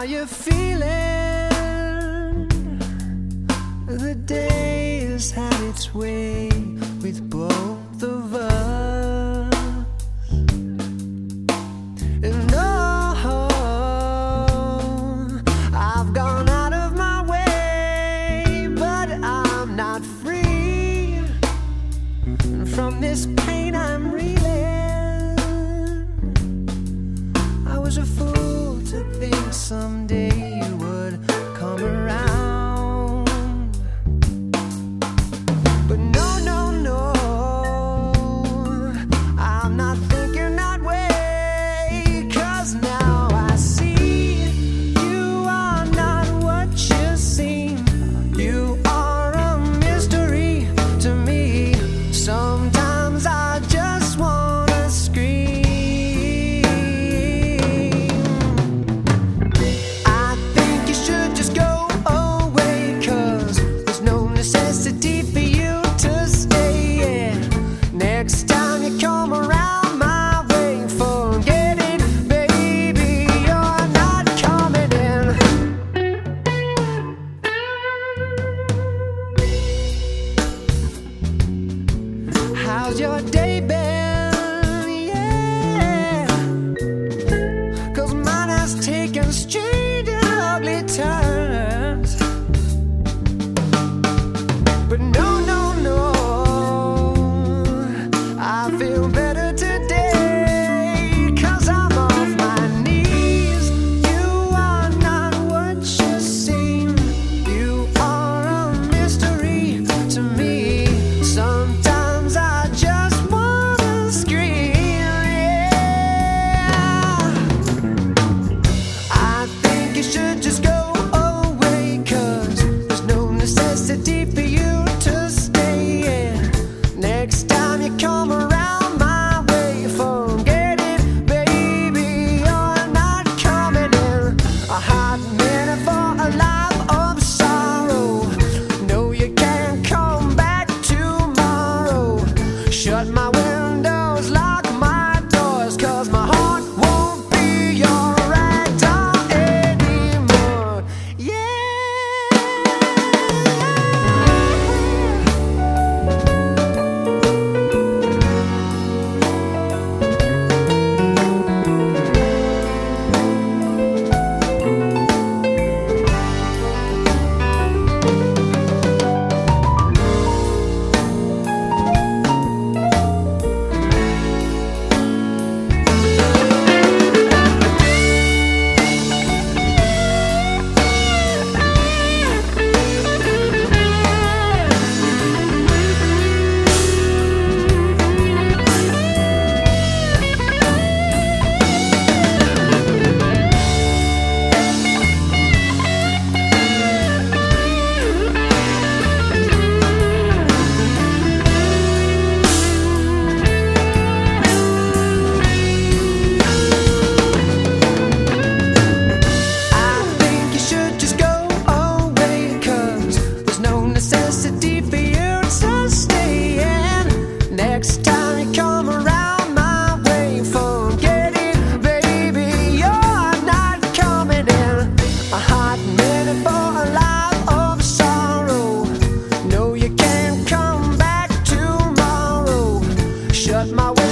How you feeling? The day has had its way with both of us. And oh, I've gone out of my way, but I'm not free from this pain I'm reeling. I was a fool to think someday you would come around, but no, no, no, I'm not thinking that way, 'cause now I see you are not what you seem. You are a mystery to me. Sometimes I just wanna scream. I think you should just go away, 'cause there's no necessity for you to stay. Yeah. Next time you come around my way, forget it, baby, you're not coming in. How's your day been? Yeah, 'cause mine has taken strange and ugly turns. But no, no, no, I feel better today, 'cause I'm off my knees. You are not what you seem. You are a mystery to me. Sometimes I just wanna scream, yeah. I think you should just go away, 'cause there's no necessity for you to stay. Yeah. Next time you come around my way, forget it, baby, you're not coming in. A hot minute for a life of sorrow. No, you can't come back tomorrow. Shut my windows, lock my doors, 'cause my heart won't be your ragdoll anymore. Yeah. I think you should just go away, 'cause there's no necessity for you to stay in. Next time you come around my way, forget it, baby, you're not coming in. A hot minute for a life of sorrow. No, you can't come back tomorrow. Shut my window.